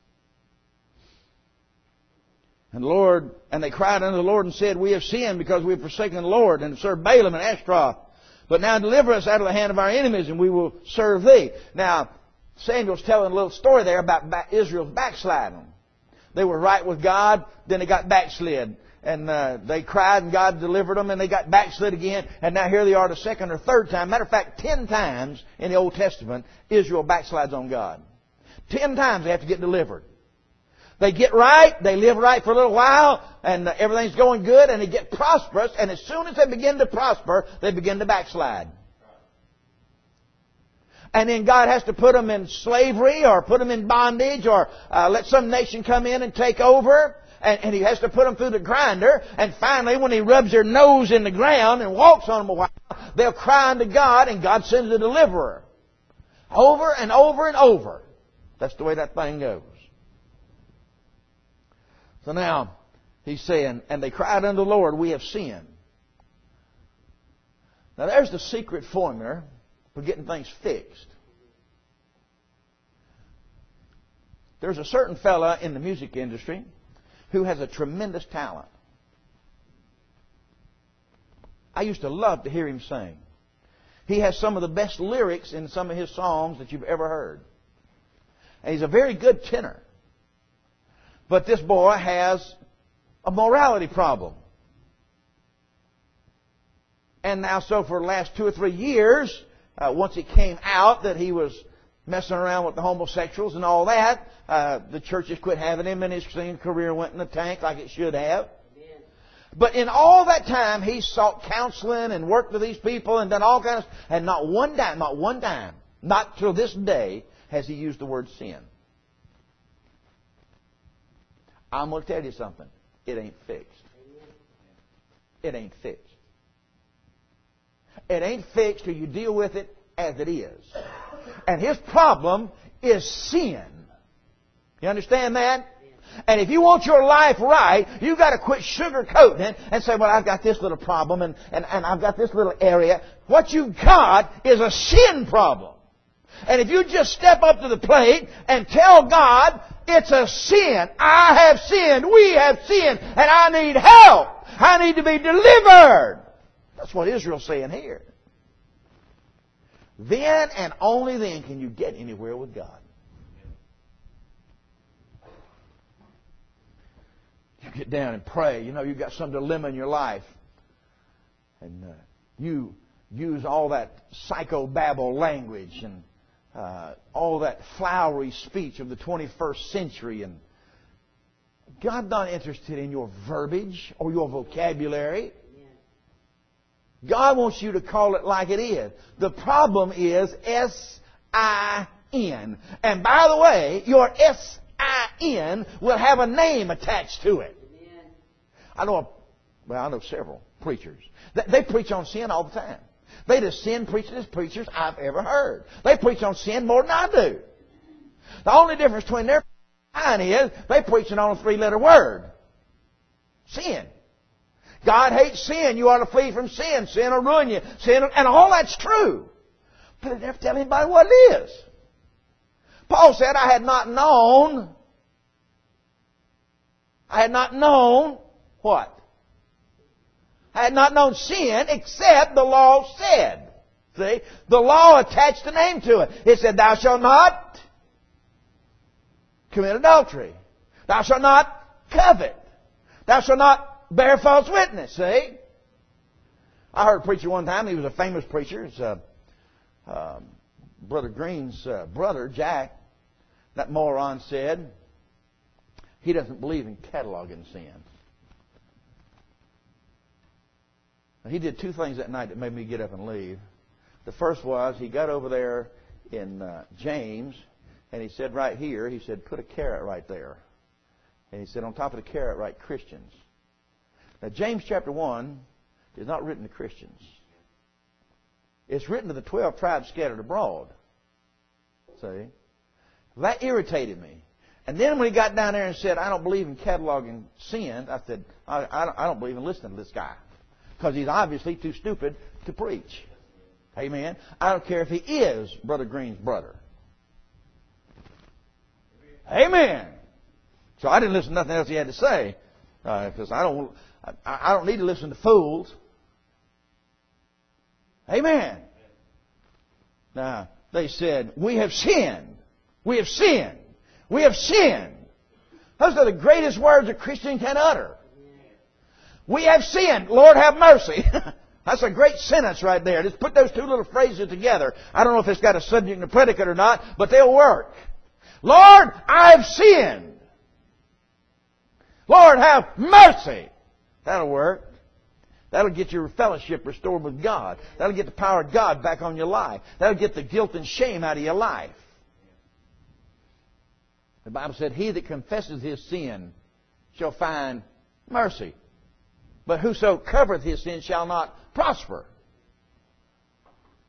And the Lord, and they cried unto the Lord and said, we have sinned because we have forsaken the Lord and have served Balaam and Ashtaroth. But now deliver us out of the hand of our enemies, and we will serve thee. Now, Samuel's telling a little story there about Israel's backsliding. They were right with God, then they got backslid. And uh, they cried, and God delivered them, and they got backslid again. And now here they are the second or third time. Matter of fact, ten times in the Old Testament, Israel backslides on God. Ten times they have to get delivered. They get right, they live right for a little while, and everything's going good, and they get prosperous, and as soon as they begin to prosper, they begin to backslide. And then God has to put them in slavery, or put them in bondage, or uh, let some nation come in and take over, and, and He has to put them through the grinder, and finally when He rubs their nose in the ground and walks on them a while, they'll cry unto God, and God sends a deliverer. Over and over and over. That's the way that thing goes. So now, he's saying, and they cried unto the Lord, we have sinned. Now there's the secret formula for getting things fixed. There's a certain fella in the music industry who has a tremendous talent. I used to love to hear him sing. He has some of the best lyrics in some of his songs that you've ever heard. And he's a very good tenor. But this boy has a morality problem. And now, so for the last two or three years, uh, once it came out that he was messing around with the homosexuals and all that, uh, the churches quit having him, and his singing career went in the tank like it should have. Amen. But in all that time, he sought counseling and worked with these people and done all kinds of, and not one time, not one time, not till this day, has he used the word sin. I'm going to tell you something. It ain't fixed. It ain't fixed. It ain't fixed till you deal with it as it is. And his problem is sin. You understand that? And if you want your life right, you've got to quit sugarcoating it and say, well, I've got this little problem and, and, and I've got this little area. What you've got is a sin problem. And if you just step up to the plate and tell God, it's a sin. I have sinned. We have sinned. And I need help. I need to be delivered. That's what Israel's saying here. Then and only then can you get anywhere with God. You get down and pray. You know, you've got some dilemma in your life. And uh, you use all that psychobabble language and uh, all that flowery speech of the twenty-first century. And God's not interested in your verbiage or your vocabulary. God wants you to call it like it is. The problem is S I N. And by the way, your S I N will have a name attached to it. Amen. I know, a, well, I know several preachers. They, they preach on sin all the time. They the sin preachers, preachers I've ever heard. They preach on sin more than I do. The only difference between their and mine is they preaching on a three-letter word. Sin. God hates sin. You ought to flee from sin. Sin will ruin you. Sin, and all that's true. But they never tell anybody what it is. Paul said, I had not known, I had not known what? I had not known sin except the law said. See? The law attached a name to it. It said, thou shalt not commit adultery. Thou shalt not covet. Thou shalt not bear false witness, see? I heard a preacher one time. He was a famous preacher. It's uh, uh, Brother Green's uh, brother, Jack. That moron said he doesn't believe in cataloging sin. And he did two things that night that made me get up and leave. The first was he got over there in uh, James, and he said right here, he said, put a caret right there. And he said, on top of the caret, write Christians. Now, James chapter one is not written to Christians. It's written to the twelve tribes scattered abroad. See? That irritated me. And then when he got down there and said, I don't believe in cataloging sins, I said, I, I, don't, I don't believe in listening to this guy. Because he's obviously too stupid to preach. Amen? I don't care if he is Brother Green's brother. Amen. So I didn't listen to nothing else he had to say. Because uh, I don't... I don't need to listen to fools. Amen. Now, they said, we have sinned. We have sinned. We have sinned. Those are the greatest words a Christian can utter. We have sinned. Lord, have mercy. That's a great sentence right there. Just put those two little phrases together. I don't know if it's got a subject and a predicate or not, but they'll work. Lord, I've sinned. Lord, have mercy. That'll work. That'll get your fellowship restored with God. That'll get the power of God back on your life. That'll get the guilt and shame out of your life. The Bible said, he that confesses his sin shall find mercy. But whoso covereth his sin shall not prosper.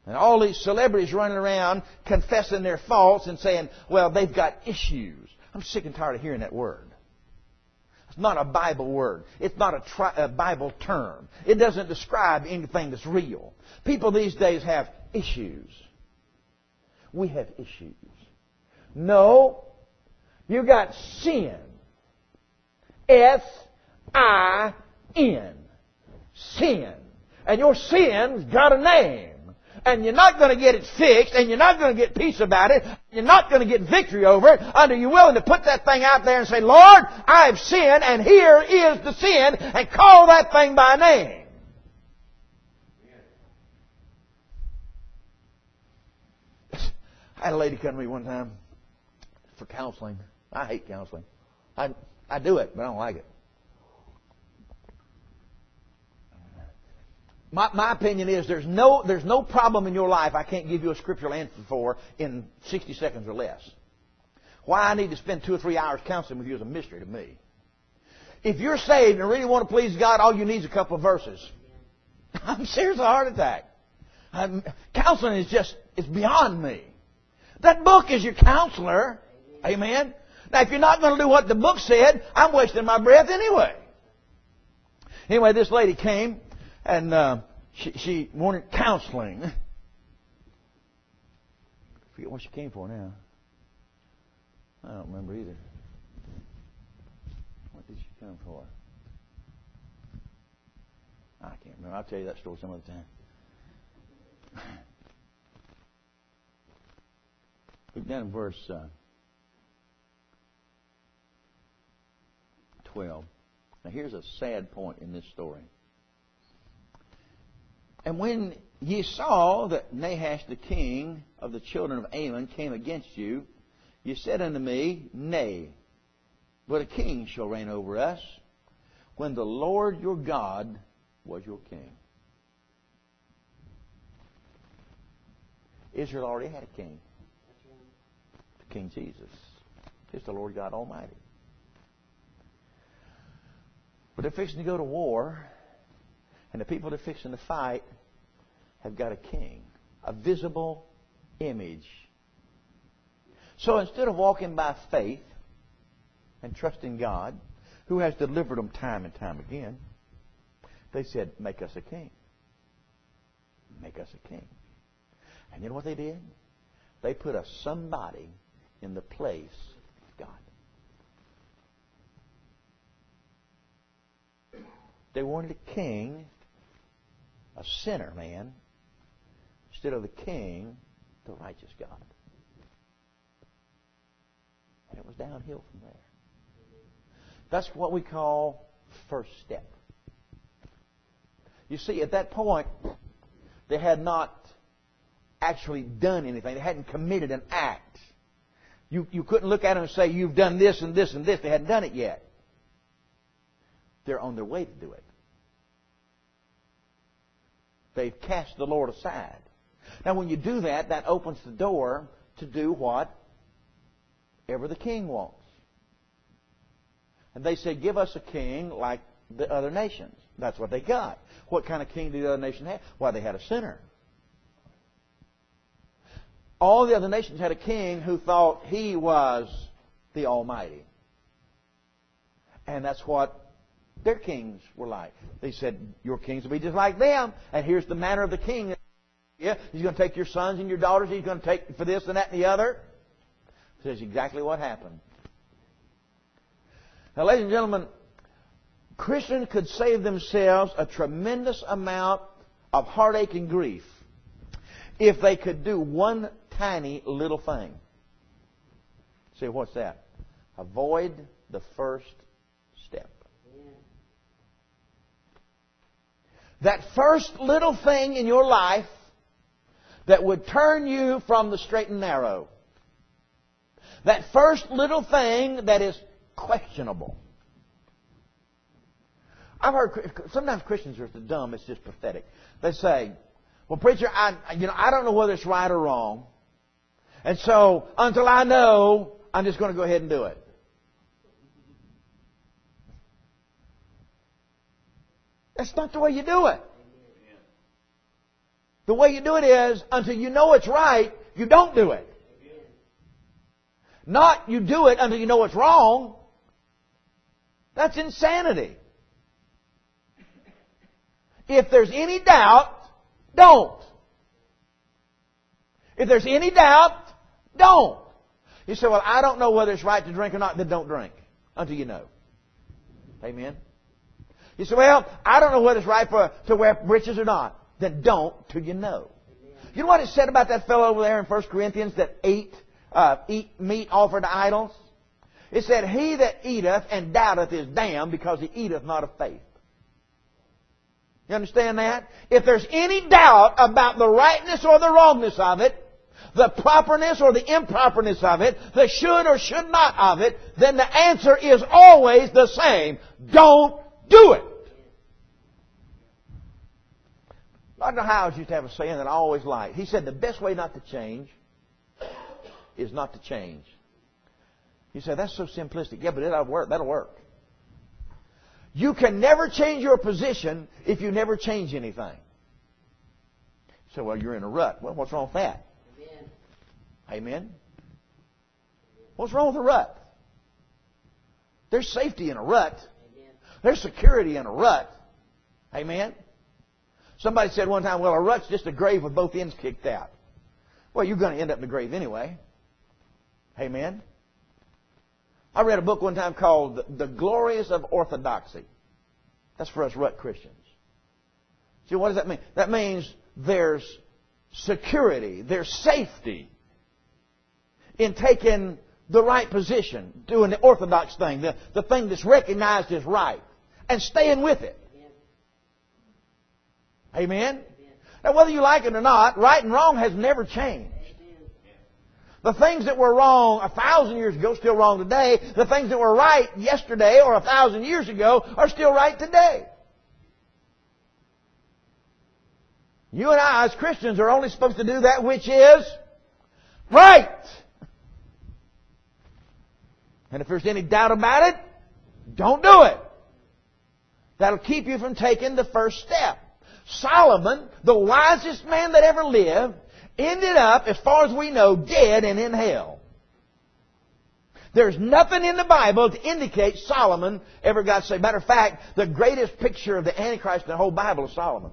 And all these celebrities running around confessing their faults and saying, well, they've got issues. I'm sick and tired of hearing that word. It's not a Bible word. It's not a, tri- a Bible term. It doesn't describe anything that's real. People these days have issues. We have issues. No, you got sin. S I N. Sin. And your sin's got a name. And you're not going to get it fixed, and you're not going to get peace about it. You're not going to get victory over it until you're willing to put that thing out there and say, Lord, I have sinned, and here is the sin, and call that thing by name. I had a lady come to me one time for counseling. I hate counseling. I I do it, but I don't like it. My, my opinion is there's no, there's no problem in your life I can't give you a scriptural answer for in sixty seconds or less. Why I need to spend two or three hours counseling with you is a mystery to me. If you're saved and really want to please God, all you need is a couple of verses. I'm serious, a heart attack. I'm, counseling is just, it's beyond me. That book is your counselor. Amen. Now, if you're not going to do what the book said, I'm wasting my breath anyway. Anyway, this lady came. And uh, she, she wanted counseling. I forget what she came for now. I don't remember either. What did she come for? I can't remember. I'll tell you that story some other time. Look down in verse uh, twelve. Now here's a sad point in this story. And when ye saw that Nahash the king of the children of Ammon came against you, ye said unto me, Nay, but a king shall reign over us, when the Lord your God was your king. Israel already had a king. King Jesus. It's the Lord God Almighty. But they're fixing to go to war. And the people that are fixing to fight have got a king, a visible image. So instead of walking by faith and trusting God, who has delivered them time and time again, they said, make us a king. Make us a king. And you know what they did? They put a somebody in the place of God. They wanted a king, a sinner man, instead of the king, the righteous God. And it was downhill from there. That's what we call first step. You see, at that point, they had not actually done anything. They hadn't committed an act. You, you couldn't look at them and say, you've done this and this and this. They hadn't done it yet. They're on their way to do it. They've cast the Lord aside. Now, when you do that, that opens the door to do what ever the king wants. And they said, give us a king like the other nations. That's what they got. What kind of king did the other nation have? Why, they had a sinner. All the other nations had a king who thought he was the Almighty. And that's what their kings were like. They said, your kings will be just like them. And here's the manner of the king. Yeah, he's going to take your sons and your daughters. He's going to take for this and that and the other. This is exactly what happened. Now, ladies and gentlemen, Christians could save themselves a tremendous amount of heartache and grief if they could do one tiny little thing. See, what's that? Avoid the first step. That first little thing in your life that would turn you from the straight and narrow. That first little thing that is questionable. I've heard sometimes Christians are so dumb it's just pathetic. They say, "Well, preacher, I you know I don't know whether it's right or wrong, and so until I know, I'm just going to go ahead and do it." That's not the way you do it. The way you do it is, until you know it's right, you don't do it. Not you do it until you know it's wrong. That's insanity. If there's any doubt, don't. If there's any doubt, don't. You say, well, I don't know whether it's right to drink or not. Then don't drink until you know. Amen? You say, well, I don't know whether it's right for to wear breeches or not. Then don't till you know. You know what it said about that fellow over there in First Corinthians that ate, uh, eat meat offered to idols? It said, he that eateth and doubteth is damned because he eateth not of faith. You understand that? If there's any doubt about the rightness or the wrongness of it, the properness or the improperness of it, the should or should not of it, then the answer is always the same. Don't do it. Doctor Howes used to have a saying that I always liked. He said the best way not to change is not to change. You say, that's so simplistic. Yeah, but it'll work. That'll work. You can never change your position if you never change anything. So, well, you're in a rut. Well, what's wrong with that? Amen. Amen? What's wrong with a rut? There's safety in a rut. Amen. There's security in a rut. Amen? Somebody said one time, well, a rut's just a grave with both ends kicked out. Well, you're going to end up in the grave anyway. Amen? I read a book one time called The Glories of Orthodoxy. That's for us rut Christians. See, what does that mean? That means there's security, there's safety in taking the right position, doing the orthodox thing, the, the thing that's recognized as right, and staying with it. Amen? Amen? Now, whether you like it or not, right and wrong has never changed. The things that were wrong a thousand years ago are still wrong today. The things that were right yesterday or a thousand years ago are still right today. You and I as Christians are only supposed to do that which is right. And if there's any doubt about it, don't do it. That'll keep you from taking the first step. Solomon, the wisest man that ever lived, ended up, as far as we know, dead and in hell. There's nothing in the Bible to indicate Solomon ever got saved. Matter of fact, the greatest picture of the Antichrist in the whole Bible is Solomon.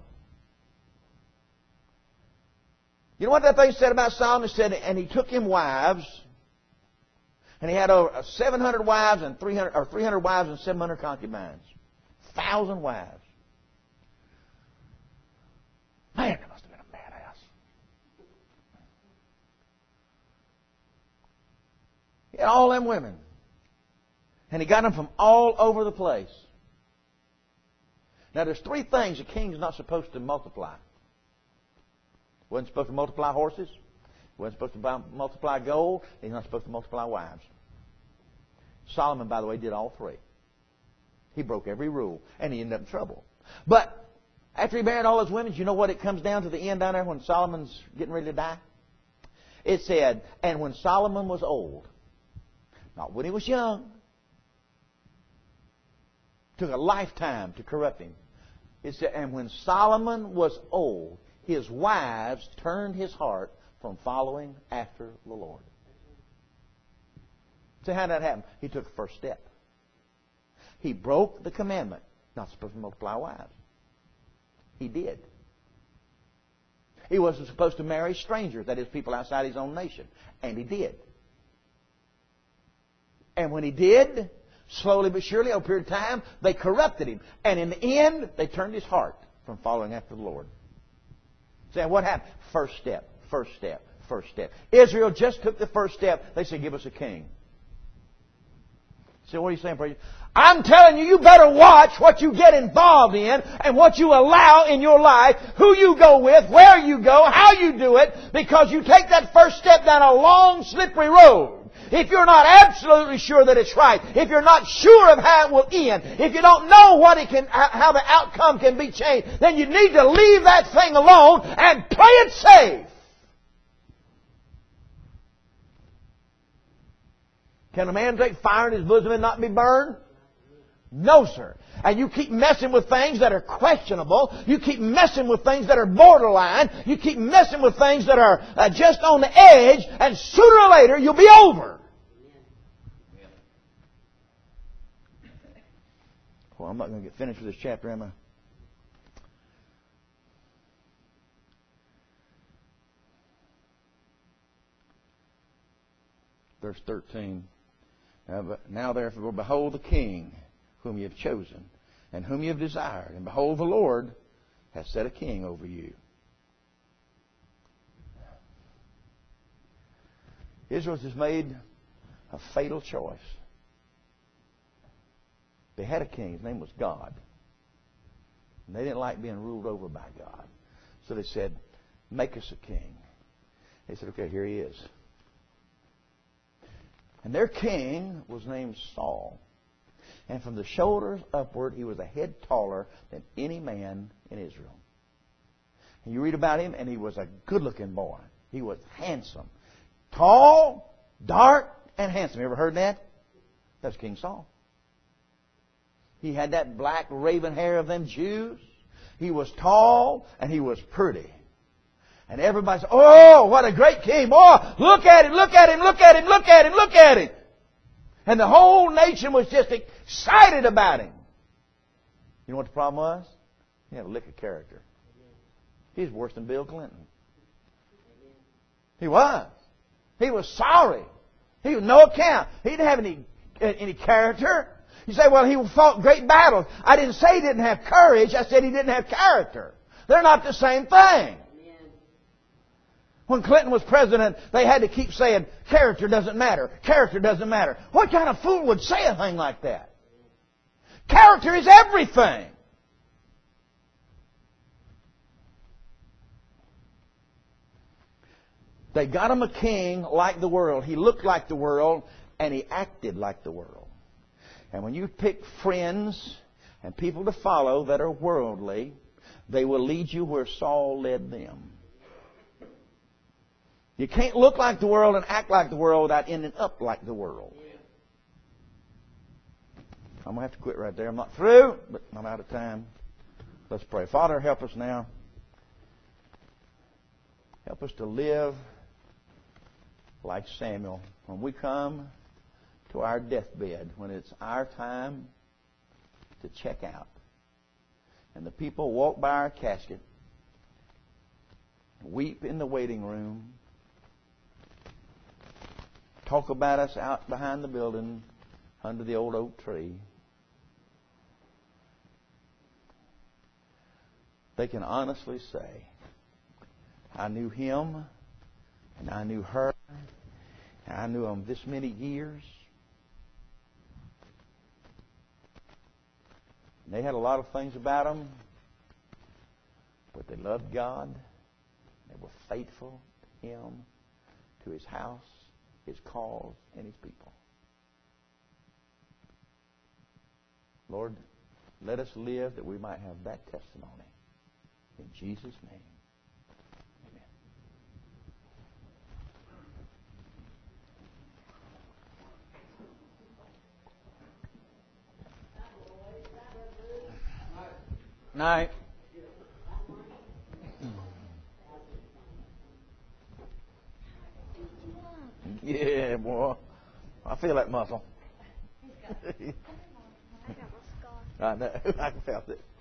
You know what that thing said about Solomon? It said, and he took him wives, and he had over seven hundred wives and three hundred, or three hundred wives and seven hundred concubines. Thousand wives. Man, that must have been a badass. He had all them women. And he got them from all over the place. Now, there's three things a king's not supposed to multiply. He wasn't supposed to multiply horses. He wasn't supposed to buy, multiply gold. He's not supposed to multiply wives. Solomon, by the way, did all three. He broke every rule. And he ended up in trouble. But after he married all those women, you know what it comes down to the end down there when Solomon's getting ready to die? It said, and when Solomon was old, not when he was young, took a lifetime to corrupt him. It said, and when Solomon was old, his wives turned his heart from following after the Lord. So how did that happen? He took the first step. He broke the commandment, not supposed to multiply wives. He did. He wasn't supposed to marry strangers, that is, people outside his own nation. And he did. And when he did, slowly but surely, over a period of time, they corrupted him. And in the end, they turned his heart from following after the Lord. So what happened? First step, first step, first step. Israel just took the first step. They said, give us a king. So what are you saying, preacher? I'm telling you, you better watch what you get involved in and what you allow in your life, who you go with, where you go, how you do it, because you take that first step down a long, slippery road. If you're not absolutely sure that it's right, if you're not sure of how it will end, if you don't know what it can, how the outcome can be changed, then you need to leave that thing alone and play it safe. Can a man take fire in his bosom and not be burned? No, sir. And you keep messing with things that are questionable. You keep messing with things that are borderline. You keep messing with things that are uh, just on the edge. And sooner or later, you'll be over. Well, I'm not going to get finished with this chapter, am I? Verse thirteen. Now therefore, behold the King whom you have chosen, and whom you have desired. And behold, the Lord has set a king over you. Israel has made a fatal choice. They had a king. His name was God. And they didn't like being ruled over by God. So they said, make us a king. They said, okay, here he is. And their king was named Saul. And from the shoulders upward, he was a head taller than any man in Israel. And you read about him, and he was a good-looking boy. He was handsome. Tall, dark, and handsome. You ever heard that? That's King Saul. He had that black raven hair of them Jews. He was tall, and he was pretty. And everybody said, oh, what a great king. Oh, look at him, look at him, look at him, look at him, look at him. And the whole nation was just excited about him. You know what the problem was? He had a lick of character. He's worse than Bill Clinton. He was. He was sorry. He was no account. He didn't have any, any character. You say, well, he fought great battles. I didn't say he didn't have courage. I said he didn't have character. They're not the same thing. When Clinton was president, they had to keep saying, character doesn't matter. Character doesn't matter. What kind of fool would say a thing like that? Character is everything. They got him a king like the world. He looked like the world, and he acted like the world. And when you pick friends and people to follow that are worldly, they will lead you where Saul led them. You can't look like the world and act like the world without ending up like the world. I'm going to have to quit right there. I'm not through, but I'm out of time. Let's pray. Father, help us now. Help us to live like Samuel. When we come to our deathbed, when it's our time to check out, and the people walk by our casket, weep in the waiting room, talk about us out behind the building under the old oak tree, they can honestly say, I knew him, and I knew her, and I knew them this many years. And they had a lot of things about them, but they loved God. They were faithful to Him, to His house, His cause, and His people. Lord, let us live that we might have that testimony. In Jesus' name, amen. Night. Yeah, boy. I feel that muscle. I know. I felt it.